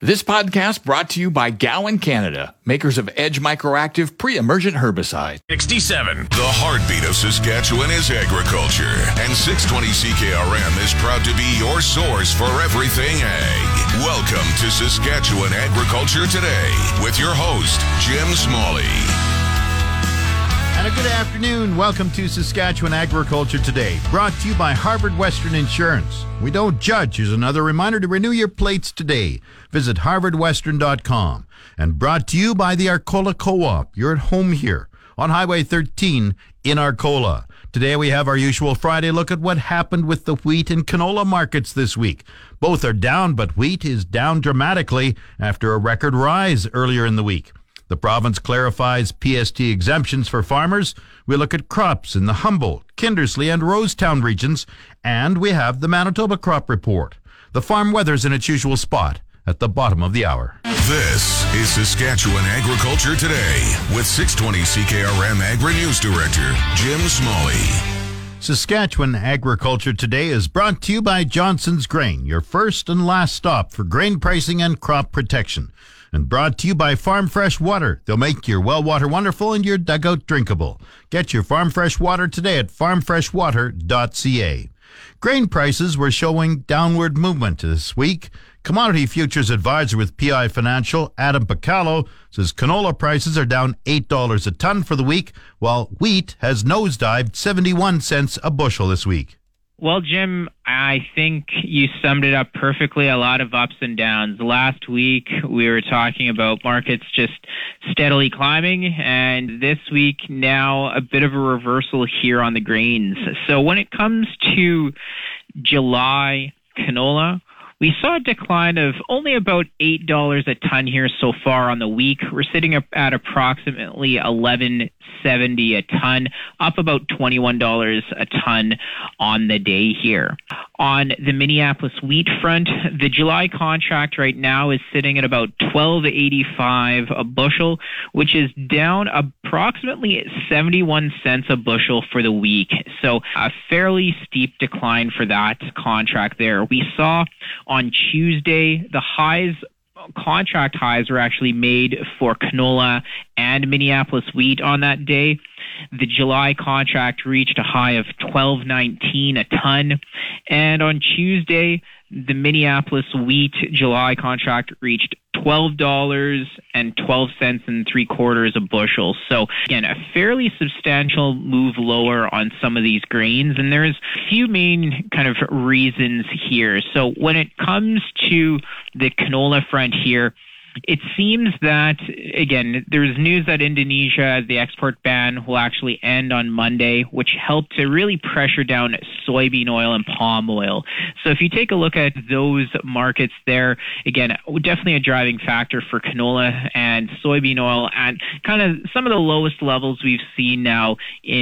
This podcast brought to you by Gowan Canada, makers of Edge Microactive pre-emergent herbicide. 67. The heartbeat of Saskatchewan is agriculture, and 620 CKRM is proud to be your source for everything ag. Welcome to Saskatchewan Agriculture Today with your host, Jim Smalley. And a good afternoon. Welcome to Saskatchewan Agriculture Today, brought to you by Harvard Western Insurance. We don't judge. Here's another reminder to renew your plates today. Visit harvardwestern.com. And brought to you by the Arcola Co-op. You're at home here on Highway 13 in Arcola. Today we have our usual Friday look at what happened with the wheat and canola markets this week. Both are down, but wheat is down dramatically after a record rise earlier in the week. The province clarifies PST exemptions for farmers. We look at crops in the Humboldt, Kindersley, and Rosetown regions. And we have the Manitoba crop report. The farm weather's in its usual spot at the bottom of the hour. This is Saskatchewan Agriculture Today with 620 CKRM Agri-News Director Jim Smalley. Saskatchewan Agriculture Today is brought to you by Johnson's Grain, your first and last stop for grain pricing and crop protection. And brought to you by Farm Fresh Water. They'll make your well water wonderful and your dugout drinkable. Get your Farm Fresh Water today at farmfreshwater.ca. Grain prices were showing downward movement this week. Commodity Futures Advisor with PI Financial, Adam Picallo, says canola prices are down $8 a ton for the week, while wheat has nosedived 71 cents a bushel this week. Well, Jim, I think you summed it up perfectly. A lot of ups and downs. Last week, we were talking about markets just steadily climbing, and this week, now a bit of a reversal here on the grains. So when it comes to July canola, we saw a decline of only about $8 a ton here so far on the week. We're sitting up at approximately $11.70 a ton, up about $21 a ton on the day here. On the Minneapolis wheat front, the July contract right now is sitting at about $12.85 a bushel, which is down approximately 71 cents a bushel for the week. So a fairly steep decline for that contract there. We saw on Tuesday, the contract highs were actually made for canola and Minneapolis wheat on that day. The July contract reached a high of $12.19 a ton. And on Tuesday, the Minneapolis wheat July contract reached $12.12 a bushel. So again, a fairly substantial move lower on some of these grains. And there's a few main kind of reasons here. So when it comes to the canola front here, it seems that, again, there's news that Indonesia, the export ban will actually end on Monday, which helped to really pressure down soybean oil and palm oil. So if you take a look at those markets there, again, definitely a driving factor for canola and soybean oil at kind of some of the lowest levels we've seen now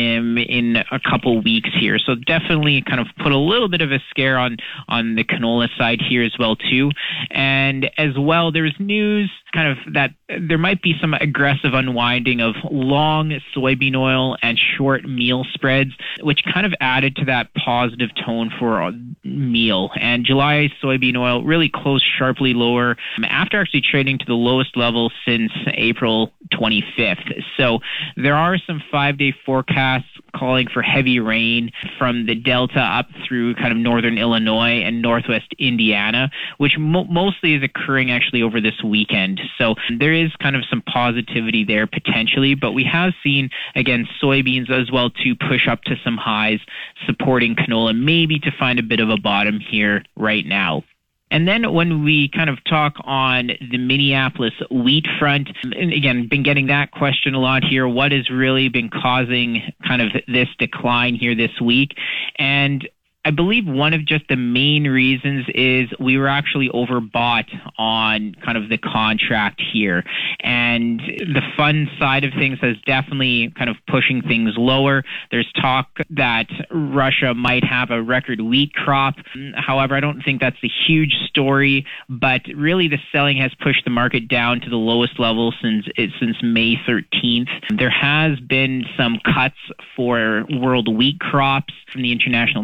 in a couple weeks here. So definitely kind of put a little bit of a scare on the canola side here as well too. And as well, there's news kind of that there might be some aggressive unwinding of long soybean oil and short meal spreads, which kind of added to that positive tone for meal. And July soybean oil really closed sharply lower after actually trading to the lowest level since April 25th. So there are some 5-day forecasts calling for heavy rain from the Delta up through kind of northern Illinois and northwest Indiana, which mostly is occurring actually over this weekend. So there is kind of some positivity there potentially, but we have seen, again, soybeans as well to push up to some highs, supporting canola, maybe to find a bit of a bottom here right now. And then when we kind of talk on the Minneapolis wheat front, and again, been getting that question a lot here, what has really been causing kind of this decline here this week? And I believe one of just the main reasons is we were actually overbought on kind of the contract here. And the fund side of things is definitely kind of pushing things lower. There's talk that Russia might have a record wheat crop. However, I don't think that's a huge story, but really the selling has pushed the market down to the lowest level since May 13th. There has been some cuts for world wheat crops from the International Grains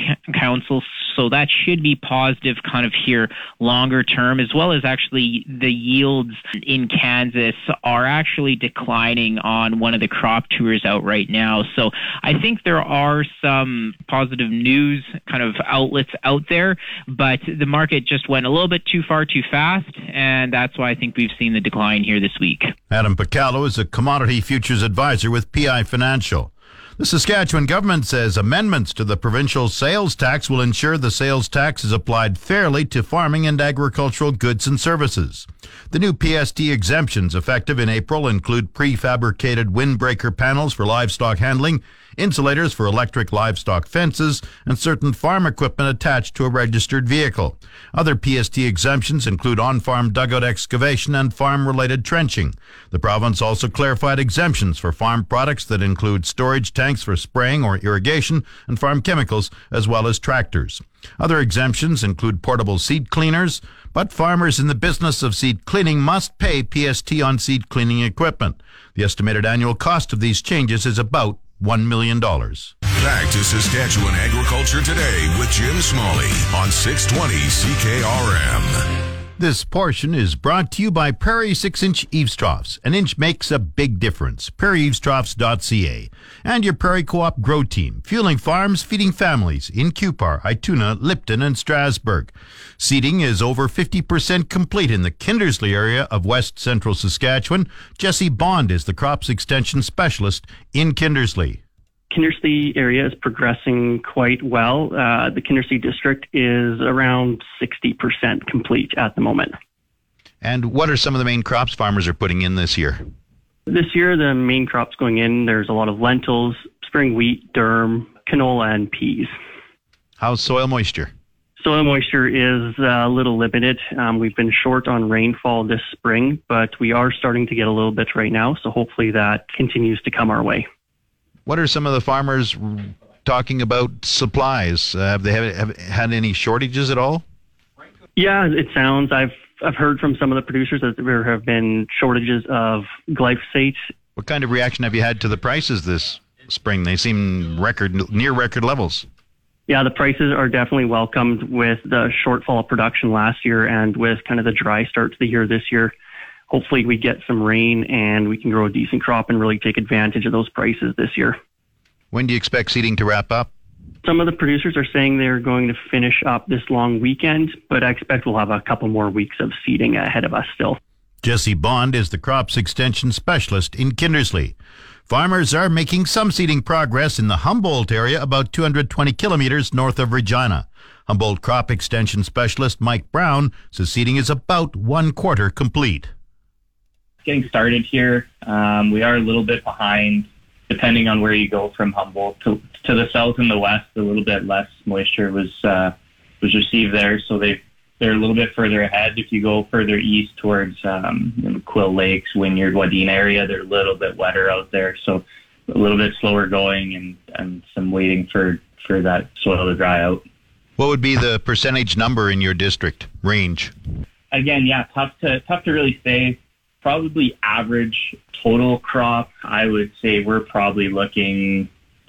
Council. So that should be positive kind of here longer term, as well as actually the yields in Kansas are actually declining on one of the crop tours out right now. So I think there are some positive news kind of outlets out there, but the market just went a little bit too far too fast, and that's why I think we've seen the decline here this week. Adam Picallo is a commodity futures advisor with PI Financial. The Saskatchewan government says amendments to the provincial sales tax will ensure the sales tax is applied fairly to farming and agricultural goods and services. The new PST exemptions effective in April include prefabricated windbreaker panels for livestock handling, insulators for electric livestock fences, and certain farm equipment attached to a registered vehicle. Other PST exemptions include on-farm dugout excavation and farm-related trenching. The province also clarified exemptions for farm products that include storage tanks for spraying or irrigation and farm chemicals, as well as tractors. Other exemptions include portable seed cleaners, but farmers in the business of seed cleaning must pay PST on seed cleaning equipment. The estimated annual cost of these changes is about $1 million. Back to Saskatchewan Agriculture Today with Jim Smalley on 620 CKRM. This portion is brought to you by Prairie 6-inch eaves troughs. An inch makes a big difference. PrairieEavesTroughs.ca. And your Prairie Co-op Grow Team, fueling farms, feeding families in Cupar, Ituna, Lipton, and Strasbourg. Seeding is over 50% complete in the Kindersley area of West Central Saskatchewan. Jesse Bond is the crops extension specialist in Kindersley. Kindersley area is progressing quite well. The Kindersley district is around 60% complete at the moment. And what are some of the main crops farmers are putting in this year? This year, the main crops going in, there's a lot of lentils, spring wheat, durum, canola, and peas. How's soil moisture? Soil moisture is a little limited. We've been short on rainfall this spring, but we are starting to get a little bit right now, so hopefully that continues to come our way. What are some of the farmers talking about supplies? Have they had any shortages at all? Yeah, it sounds. I've heard from some of the producers that there have been shortages of glyphosate. What kind of reaction have you had to the prices this spring? They seem near record levels. Yeah, the prices are definitely welcomed with the shortfall of production last year and with kind of the dry start to the year this year. Hopefully we get some rain and we can grow a decent crop and really take advantage of those prices this year. When do you expect seeding to wrap up? Some of the producers are saying they're going to finish up this long weekend, but I expect we'll have a couple more weeks of seeding ahead of us still. Jesse Bond is the crops extension specialist in Kindersley. Farmers are making some seeding progress in the Humboldt area about 220 kilometers north of Regina. Humboldt crop extension specialist Mike Brown says seeding is about 1/4 complete. Getting started here. We are a little bit behind, depending on where you go from Humboldt to the south and the west. A little bit less moisture was received there, so they're a little bit further ahead. If you go further east towards Quill Lakes, Wynyard, Wadena area, they're a little bit wetter out there, so a little bit slower going and some waiting for that soil to dry out. What would be the percentage number in your district range? Again, yeah, tough to really say. Probably average total crop, I would say we're probably looking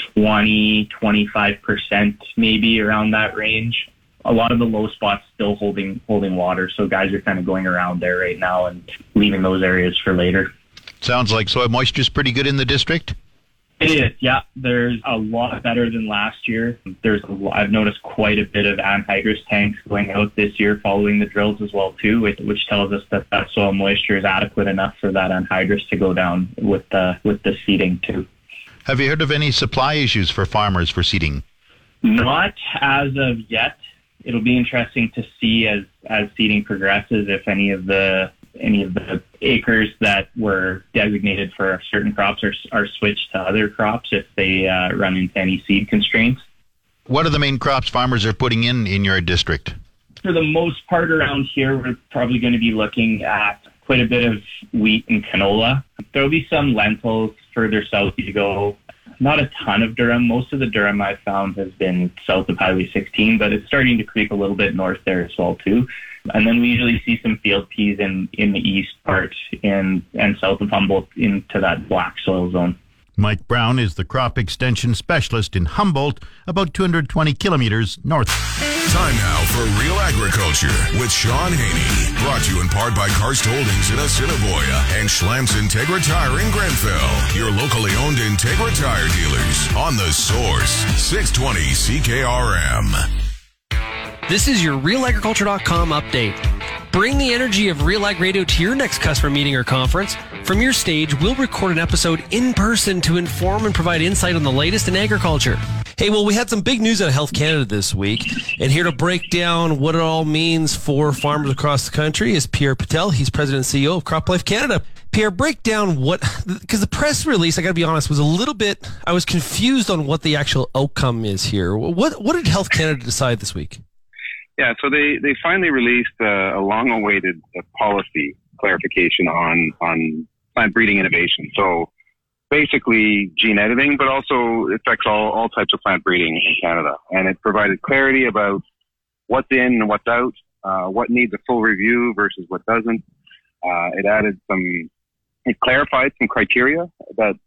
20-25%, maybe around that range. A lot of the low spots still holding water, so guys are kind of going around there right now and leaving those areas for later. Sounds like soil moisture is pretty good in the district. It is, yeah. There's a lot better than last year. I've noticed quite a bit of anhydrous tanks going out this year following the drills as well too, which tells us that soil moisture is adequate enough for that anhydrous to go down with the seeding too. Have you heard of any supply issues for farmers for seeding? Not as of yet. It'll be interesting to see as seeding progresses if any of the acres that were designated for certain crops are switched to other crops if they run into any seed constraints. What are the main crops farmers are putting in your district? For the most part around here, we're probably going to be looking at quite a bit of wheat and canola. There'll be some lentils further south you go. Not a ton of durum. Most of the durum I've found has been south of Highway 16, but it's starting to creep a little bit north there as well too. And then we usually see some field peas in the east part and south of Humboldt into that black soil zone. Mike Brown is the crop extension specialist in Humboldt, about 220 kilometers north. Time now for Real Agriculture with Sean Haney. Brought to you in part by Karst Holdings in Assiniboia and Schlamps Integra Tire in Grenfell. Your locally owned Integra Tire dealers on The Source, 620 CKRM. This is your RealAgriculture.com update. Bring the energy of Real Ag Radio to your next customer meeting or conference. From your stage, we'll record an episode in person to inform and provide insight on the latest in agriculture. Hey, well, we had some big news out of Health Canada this week, and here to break down what it all means for farmers across the country is Pierre Patel. He's president and CEO of CropLife Canada. Pierre, break down because the press release, I got to be honest, was a little bit, I was confused on what the actual outcome is here. What did Health Canada decide this week? Yeah, so they finally released a long-awaited policy clarification on plant breeding innovation. So basically gene editing, but also affects all types of plant breeding in Canada. And it provided clarity about what's in and what's out, what needs a full review versus what doesn't. It clarified some criteria that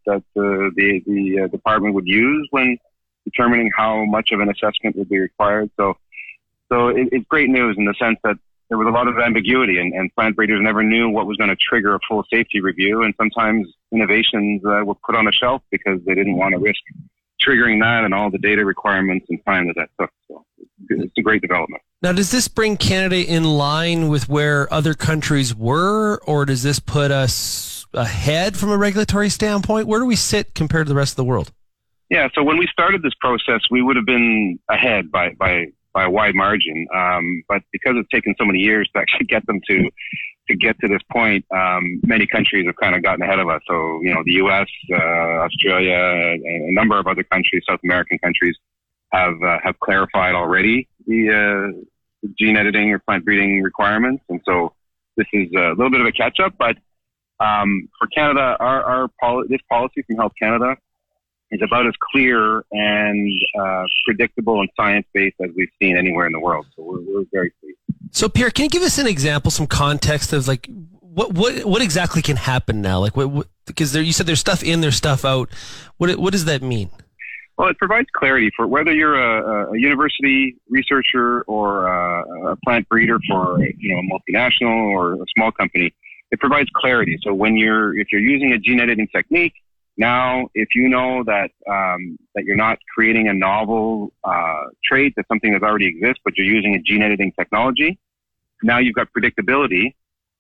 the department would use when determining how much of an assessment would be required. So it's great news in the sense that there was a lot of ambiguity and plant breeders never knew what was going to trigger a full safety review. And sometimes innovations were put on a shelf because they didn't want to risk triggering that and all the data requirements and time that took. So it's a great development. Now, does this bring Canada in line with where other countries were, or does this put us ahead from a regulatory standpoint? Where do we sit compared to the rest of the world? Yeah, so when we started this process, we would have been ahead by a wide margin. But because it's taken so many years to actually get them to get to this point, many countries have kind of gotten ahead of us. So, the U.S., Australia, and a number of other countries, South American countries, have clarified already the gene editing or plant breeding requirements. And so this is a little bit of a catch up. But for Canada, this policy from Health Canada is about as clear and predictable and science-based as we've seen anywhere in the world. So we're very pleased. So, Pierre, can you give us an example, some context of what exactly can happen now? Because you said there's stuff in, there's stuff out. What does that mean? Well, it provides clarity for whether you're a university researcher or a plant breeder for a multinational or a small company. It provides clarity. So if you're using a gene editing technique, now, if you know that you're not creating a novel trait, that's something that already exists, but you're using a gene editing technology, now you've got predictability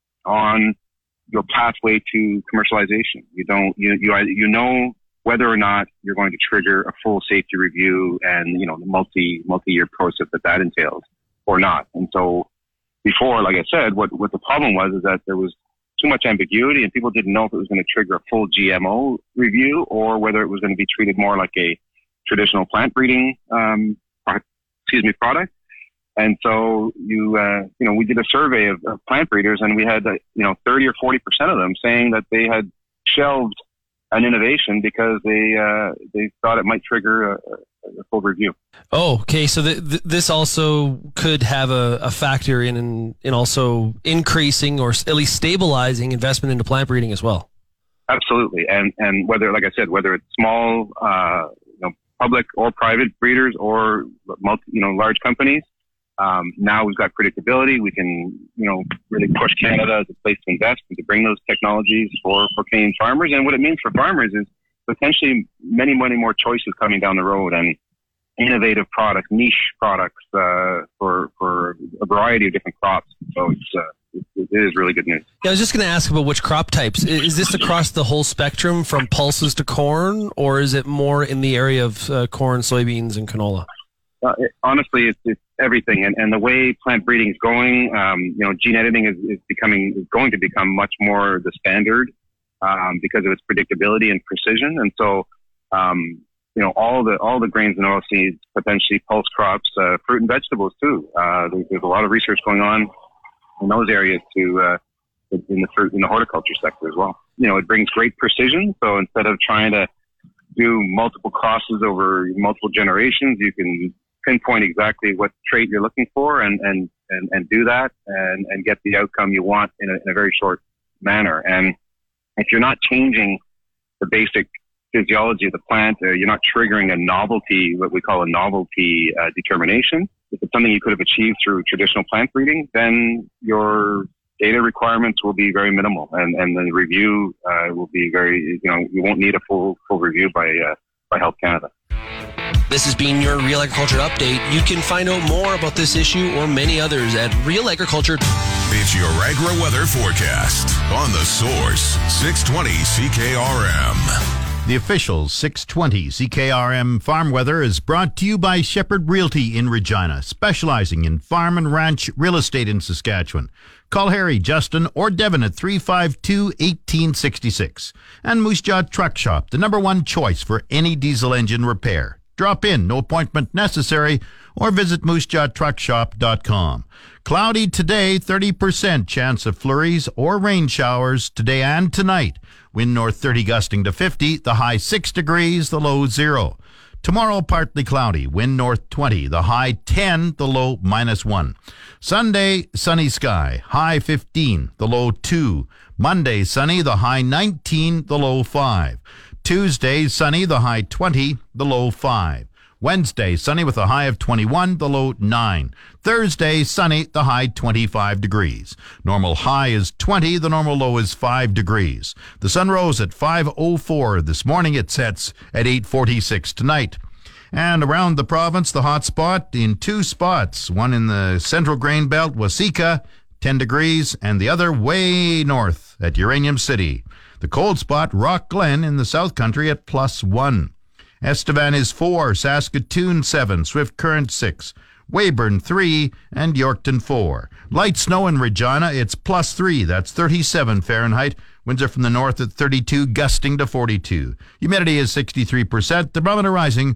on your pathway to commercialization. You know whether or not you're going to trigger a full safety review and the multi-year process that entails or not. And so before, like I said, what the problem was is that there was too much ambiguity and people didn't know if it was going to trigger a full GMO review or whether it was going to be treated more like a traditional plant breeding, product. And so we did a survey of plant breeders and we had, 30 or 40% of them saying that they had shelved an innovation because they thought it might trigger a full review. Oh, okay. So this also could have a factor in also increasing or at least stabilizing investment into plant breeding as well. Absolutely. And whether, like I said, whether it's small, public or private breeders or large companies, now we've got predictability. We can, really push Canada as a place to invest and to bring those technologies for Canadian farmers. And what it means for farmers is potentially many, many more choices coming down the road and innovative products, niche products for a variety of different crops. So it is really good news. Yeah, I was just going to ask about which crop types. Is this across the whole spectrum from pulses to corn, or is it more in the area of corn, soybeans, and canola? Honestly, it's everything. And the way plant breeding is going, gene editing is going to become much more the standard because of its predictability and precision. And so, all the grains and oilseeds, potentially pulse crops, fruit and vegetables too. There's a lot of research going on in those areas in the horticulture sector as well. It brings great precision. So instead of trying to do multiple crosses over multiple generations, you can pinpoint exactly what trait you're looking for and do that and get the outcome you want in a very short manner. And if you're not changing the basic physiology of the plant. You're not triggering a novelty, what we call a novelty determination. If it's something you could have achieved through traditional plant breeding, then your data requirements will be very minimal, and the review will be very, you won't need a full review by Health Canada. This has been your Real Agriculture Update. You can find out more about this issue or many others at Real Agriculture. It's your agri-weather forecast on The Source, 620 CKRM. The official 620 CKRM farm weather is brought to you by Shepherd Realty in Regina, specializing in farm and ranch real estate in Saskatchewan. Call Harry, Justin, or Devin at 352-1866. And Moose Jaw Truck Shop, the #1 choice for any diesel engine repair. Drop in, no appointment necessary, or visit moosejawtruckshop.com. Cloudy today, 30% chance of flurries or rain showers today and tonight. Wind north 30 gusting to 50, the high 6 degrees, the low 0. Tomorrow, partly cloudy, wind north 20, the high 10, the low -1. Sunday, sunny sky, high 15, the low 2. Monday, sunny, the high 19, the low 5. Tuesday, sunny, the high 20, the low 5. Wednesday, sunny with a high of 21, the low 9. Thursday, sunny, the high 25 degrees. Normal high is 20, the normal low is 5 degrees. The sun rose at 5:04 this morning. It sets at 8:46 tonight. And around the province, the hot spot in 2 spots. One in the central grain belt, Waseca, 10 degrees, and the other way north at Uranium City. The cold spot, Rock Glen in the South Country at +1. Estevan is 4, Saskatoon 7, Swift Current 6, Weyburn 3, and Yorkton 4. Light snow in Regina, it's +3, that's 37 Fahrenheit. Winds are from the north at 32, gusting to 42. Humidity is 63%, the barometer rising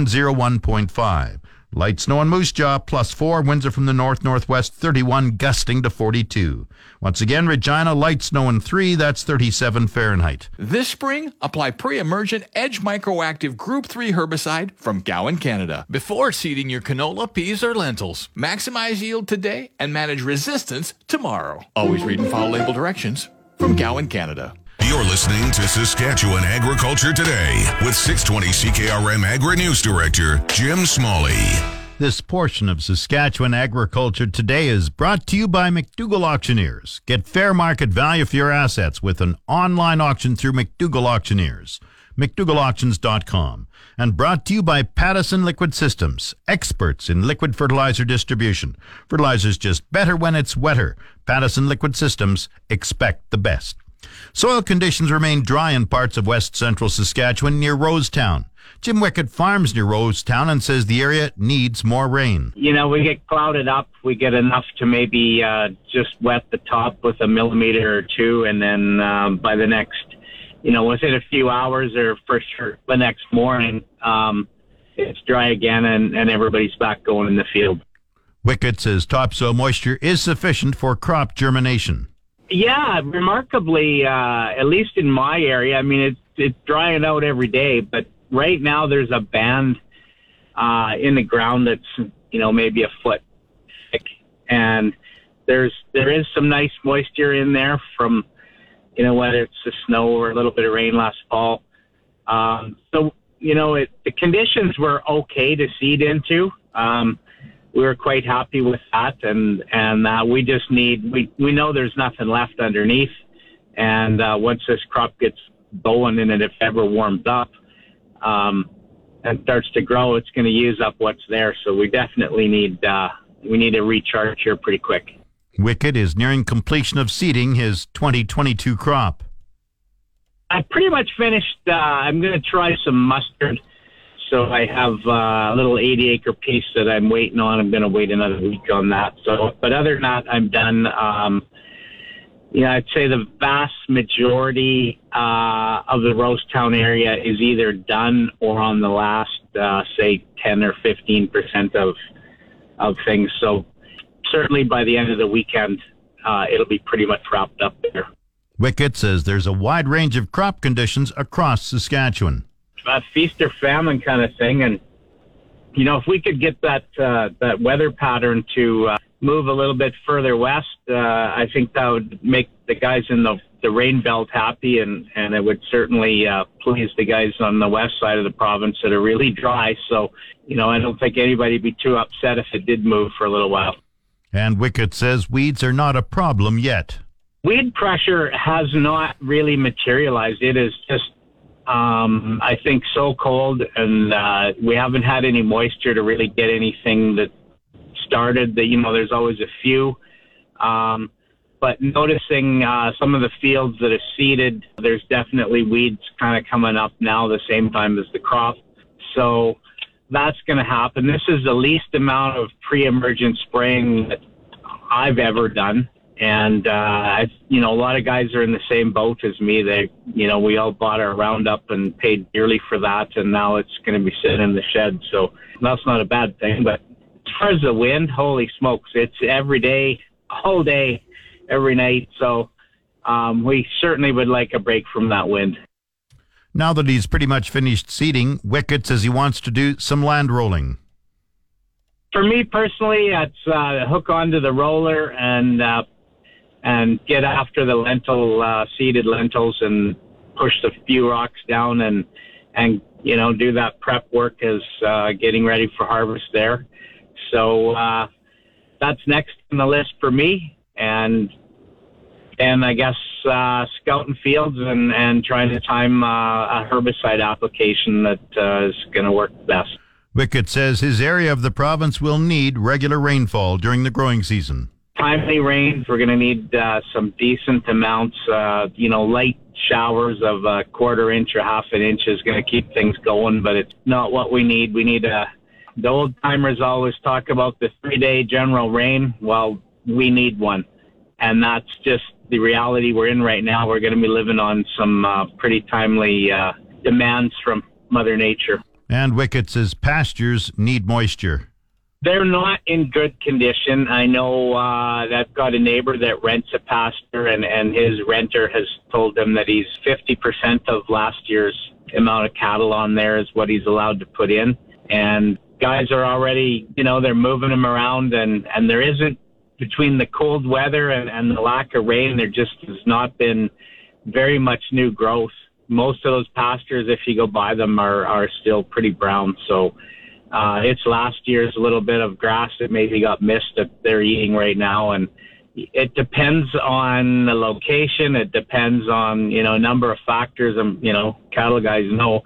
101.5. Light snow in Moose Jaw, +4. Winds are from the north-northwest, 31, gusting to 42. Once again, Regina, light snow in 3, that's 37 Fahrenheit. This spring, apply pre-emergent Edge Microactive Group 3 herbicide from Gowan, Canada, before seeding your canola, peas, or lentils. Maximize yield today and manage resistance tomorrow. Always read and follow label directions from Gowan, Canada. You're listening to Saskatchewan Agriculture Today with 620 CKRM Agri-News Director Jim Smalley. This portion of Saskatchewan Agriculture Today is brought to you by McDougall Auctioneers. Get fair market value for your assets with an online auction through McDougall Auctioneers. McDougallAuctions.com. And brought to you by Pattison Liquid Systems, experts in liquid fertilizer distribution. Fertilizer's just better when it's wetter. Pattison Liquid Systems, expect the best. Soil conditions remain dry in parts of west central Saskatchewan near Rosetown. Jim Wickett farms near Rosetown and says the area needs more rain. We get clouded up. We get enough to maybe just wet the top with 1 millimeter or 2, and then by the next, within a few hours or for sure the next morning, it's dry again and everybody's back going in the field. Wickett says topsoil moisture is sufficient for crop germination. Yeah, remarkably, at least in my area, it's drying out every day, but right now there's a band in the ground that's, maybe a foot thick, and there is some nice moisture in there from, whether it's the snow or a little bit of rain last fall. The conditions were okay to seed into. We were quite happy with that, and we just we know there's nothing left underneath, and once this crop gets going and if it ever warms up and starts to grow, it's going to use up what's there. So we definitely need a recharge here pretty quick. Wickett is nearing completion of seeding his 2022 crop. I pretty much finished. I'm going to try some mustard. So I have a little 80-acre piece that I'm waiting on. I'm going to wait another week on that. So, but other than that, I'm done. I'd say the vast majority of the Rosetown area is either done or on the last, say, 10 or 15% of things. So certainly by the end of the weekend, it'll be pretty much wrapped up there. Wickett says there's a wide range of crop conditions across Saskatchewan. Feast or famine kind of thing, and if we could get that weather pattern to move a little bit further west, I think that would make the guys in the rain belt happy, and it would certainly please the guys on the west side of the province that are really dry. So, I don't think anybody would be too upset if it did move for a little while. And Wickett says weeds are not a problem yet. Weed pressure has not really materialized. It is just, I think, so cold, and we haven't had any moisture to really get anything that started. There's always a few. But noticing some of the fields that are seeded, there's definitely weeds kind of coming up now the same time as the crop. So that's going to happen. This is the least amount of pre-emergent spraying that I've ever done. And, a lot of guys are in the same boat as me. We all bought our Roundup and paid dearly for that, and now it's going to be sitting in the shed. So that's not a bad thing. But as far as the wind, holy smokes, it's every day, all day, every night. So we certainly would like a break from that wind. Now that he's pretty much finished seeding, Wickett says he wants to do some land rolling. For me personally, it's hook onto the roller and get after the seeded lentils and push the few rocks down and do that prep work as getting ready for harvest there. So that's next on the list for me. And I guess scouting fields and trying to time a herbicide application that is going to work best. Wickett says his area of the province will need regular rainfall during the growing season. Timely rains. We're going to need some decent amounts. Light showers of a quarter inch or half an inch is going to keep things going, but it's not what we need. We need the old timers always talk about the 3-day general rain. Well, we need one. And that's just the reality we're in right now. We're going to be living on some pretty timely demands from Mother Nature. And Wickett says pastures need moisture. They're not in good condition. I know I've got a neighbor that rents a pasture, and his renter has told him that he's 50% of last year's amount of cattle on there is what he's allowed to put in. And guys are already, they're moving them around, and there isn't, between the cold weather and the lack of rain, there just has not been very much new growth. Most of those pastures, if you go by them, are still pretty brown. So it's last year's little bit of grass that maybe got missed that they're eating right now. And it depends on the location. It depends on, a number of factors. And, cattle guys know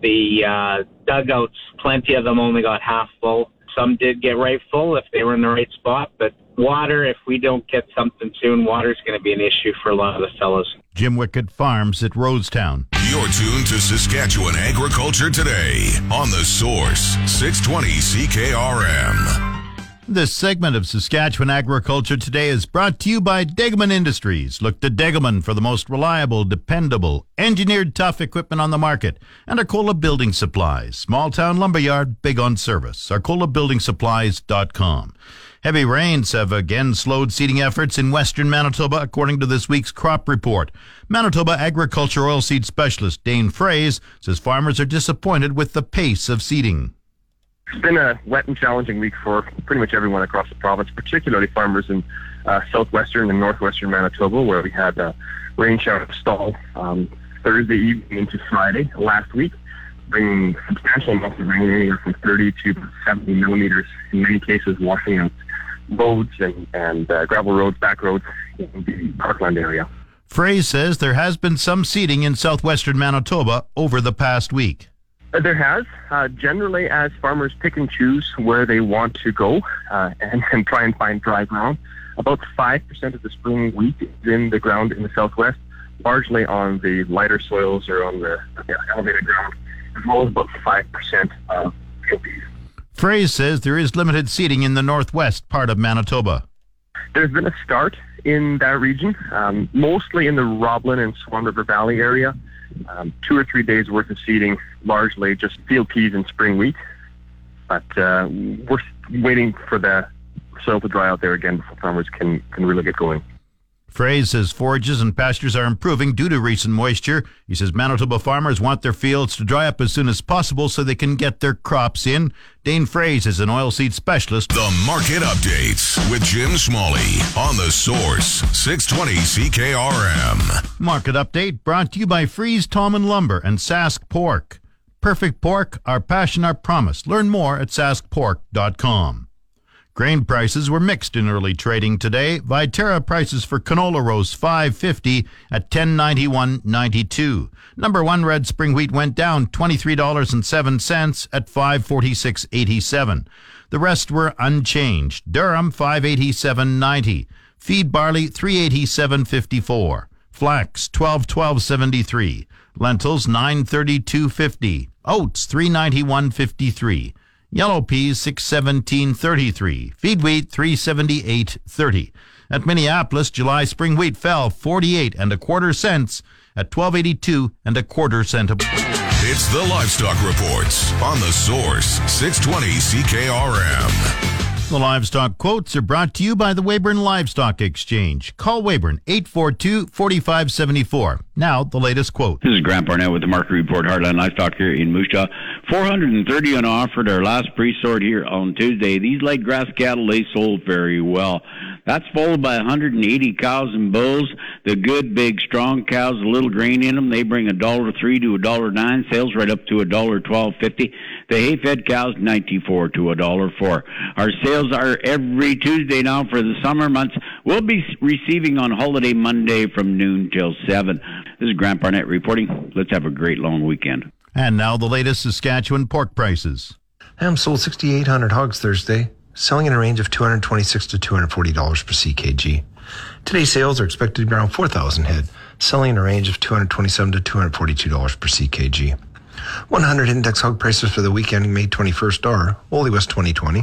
the dugouts, plenty of them only got half full. Some did get right full if they were in the right spot, but water, if we don't get something soon, water is going to be an issue for a lot of the fellows. Jim Wickett farms at Rosetown. You're tuned to Saskatchewan Agriculture Today on The Source, 620 CKRM. This segment of Saskatchewan Agriculture Today is brought to you by Degelman Industries. Look to Degelman for the most reliable, dependable, engineered tough equipment on the market. And Arcola Building Supplies, small town lumberyard, big on service. ArcolaBuildingSupplies.com. Heavy rains have again slowed seeding efforts in western Manitoba, according to this week's crop report. Manitoba Agriculture Oilseed Specialist Dane Fraze says farmers are disappointed with the pace of seeding. It's been a wet and challenging week for pretty much everyone across the province, particularly farmers in southwestern and northwestern Manitoba, where we had rain showers stall Thursday evening into Friday last week, bringing substantial amounts of rain, anywhere from 30 to 70 millimeters, in many cases washing out roads and gravel roads, back roads in the Parkland area. Fraze says there has been some seeding in southwestern Manitoba over the past week. There has, generally as farmers pick and choose where they want to go and try and find dry ground. About 5% of the spring wheat is in the ground in the southwest, largely on the lighter soils or on the elevated ground, as well as about 5% of chickpeas. Fraze says there is limited seeding in the northwest part of Manitoba. There's been a start in that region, mostly in the Roblin and Swan River Valley area. 2 or 3 days worth of seeding, largely just field peas and spring wheat. But we're waiting for the soil to dry out there again before farmers can really get going. Fraze says forages and pastures are improving due to recent moisture. He says Manitoba farmers want their fields to dry up as soon as possible so they can get their crops in. Dane Fraze is an oilseed specialist. The Market Updates with Jim Smalley on The Source, 620 CKRM. Market Update brought to you by Freeze Tallman Lumber and Sask Pork. Perfect pork, our passion, our promise. Learn more at saskpork.com. Grain prices were mixed in early trading today. Viterra prices for canola rose $5.50 at $10.91.92. Number 1 red spring wheat went down $23.07 at $5.46.87. The rest were unchanged. Durum $5.87.90. Feed barley $3.87.54. Flax $12.73. Lentils $9.32.50. Oats $3.91.53. Yellow peas $6.17.33. Feed wheat $3.78.30. At Minneapolis, July spring wheat fell 48 1/4 cents at $12.82 1/4 cents. It's the Livestock Reports on The Source, 620 CKRM. The livestock quotes are brought to you by the Weyburn Livestock Exchange. Call Weyburn 842-4574. Now, the latest quote. This is Grant Barnett with the Market Report, Heartland Livestock here in Moose Jaw. 430 on offer at our last pre-sort here on Tuesday. These light grass cattle, they sold very well. That's followed by 180 cows and bulls. The good, big, strong cows, a little grain in them, they bring $1.03 to $1.09. Sales right up to $1.12.50. The hay-fed cows, $94 to $1.04. Our sales are every Tuesday now for the summer months. We'll be receiving on holiday Monday from noon till 7. This is Grant Barnett reporting. Let's have a great long weekend. And now the latest Saskatchewan pork prices. Ham sold 6,800 hogs Thursday, selling in a range of $226 to $240 per CKG. Today's sales are expected to be around 4,000 head, selling in a range of $227 to $242 per CKG. 100 index hog prices for the week ending May 21st are Woolly West 2020,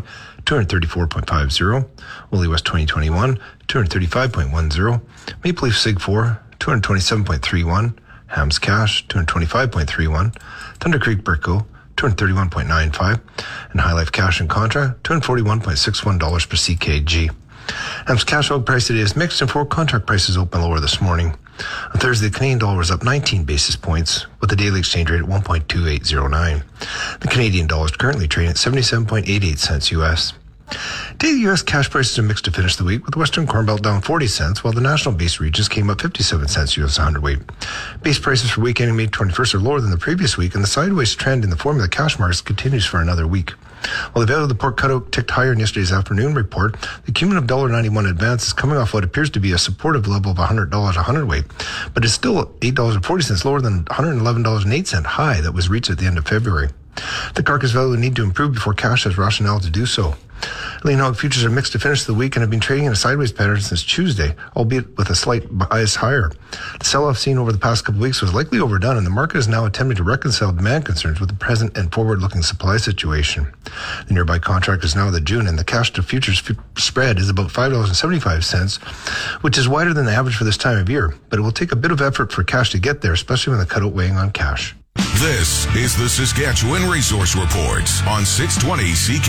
$234.50, Woolly West 2021, $235.10, Maple Leaf Sig 4, $227.31, Hams Cash, $225.31, Thunder Creek Burco, $231.95, and High Life Cash and Contra, $241.61 per CKG. Hams Cash hog price today is mixed and forward contract prices open lower this morning. On Thursday, the Canadian dollar was up 19 basis points with the daily exchange rate at 1.2809. The Canadian dollar is currently trading at 77.88 cents U.S. Daily U.S. cash prices are mixed to finish the week, with the Western Corn Belt down 40 cents, while the national base regions came up 57 cents U.S. 100 weight. Base prices for week ending May 21st are lower than the previous week, and the sideways trend in the formula cash markets continues for another week. While the value of the pork cutout ticked higher in yesterday's afternoon report, the cumulative $1.91 advance is coming off what appears to be a supportive level of $100 a hundredweight, but is still $8.40 lower than $111.08 high that was reached at the end of February. The carcass value will need to improve before cash has rationale to do so. Lean hog futures are mixed to finish the week and have been trading in a sideways pattern since Tuesday, albeit with a slight bias higher. The sell-off seen over the past couple of weeks was likely overdone, and the market is now attempting to reconcile demand concerns with the present and forward-looking supply situation. The nearby contract is now the June, and the cash to futures spread is about $5.75, which is wider than the average for this time of year, but it will take a bit of effort for cash to get there, especially when the cutout weighing on cash. This is the Saskatchewan Resource Report on 620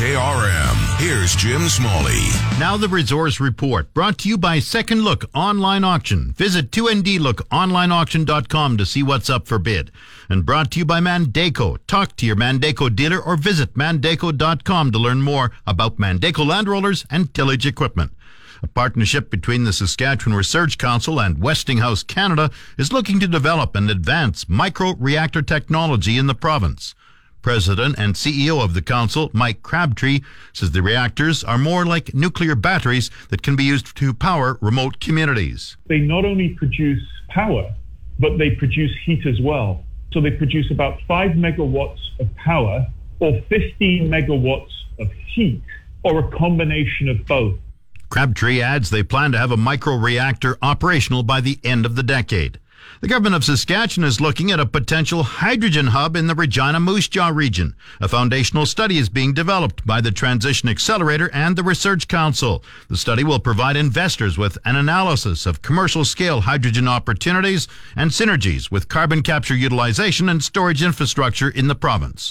CKRM. Here's Jim Smalley. Now the Resource Report, brought to you by Second Look Online Auction. Visit 2ndlookonlineauction.com to see what's up for bid. And brought to you by Mandaco. Talk to your Mandaco dealer or visit mandaco.com to learn more about Mandaco land rollers and tillage equipment. A partnership between the Saskatchewan Research Council and Westinghouse Canada is looking to develop and advance micro-reactor technology in the province. President and CEO of the council, Mike Crabtree, says the reactors are more like nuclear batteries that can be used to power remote communities. They not only produce power, but they produce heat as well. So they produce about 5 megawatts of power or 15 megawatts of heat, or a combination of both. Crabtree adds they plan to have a micro-reactor operational by the end of the decade. The government of Saskatchewan is looking at a potential hydrogen hub in the Regina Moose Jaw region. A foundational study is being developed by the Transition Accelerator and the Research Council. The study will provide investors with an analysis of commercial-scale hydrogen opportunities and synergies with carbon capture utilization and storage infrastructure in the province.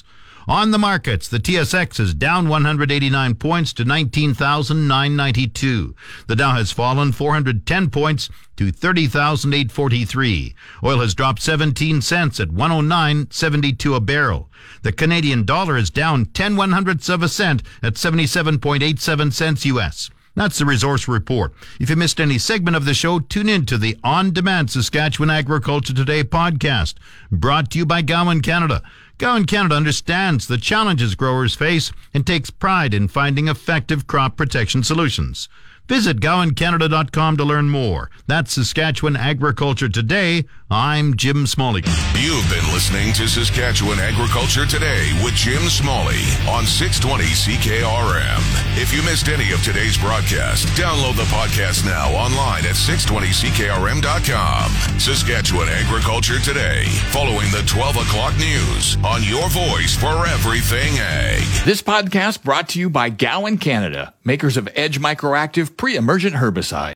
On the markets, the TSX is down 189 points to 19,992. The Dow has fallen 410 points to 30,843. Oil has dropped 17 cents at 109.72 a barrel. The Canadian dollar is down 0.10 of a cent at 77.87 cents U.S. That's the Resource Report. If you missed any segment of the show, tune in to the On-Demand Saskatchewan Agriculture Today podcast, brought to you by Gowan Canada. Gowan Canada understands the challenges growers face and takes pride in finding effective crop protection solutions. Visit GowanCanada.com to learn more. That's Saskatchewan Agriculture Today. I'm Jim Smalley. You've been listening to Saskatchewan Agriculture Today with Jim Smalley on 620 CKRM. If you missed any of today's broadcast, download the podcast now online at 620CKRM.com. Saskatchewan Agriculture Today, following the 12 o'clock news on your voice for everything ag. This podcast brought to you by Gowan Canada, makers of Edge Microactive Pre-Emergent Herbicide.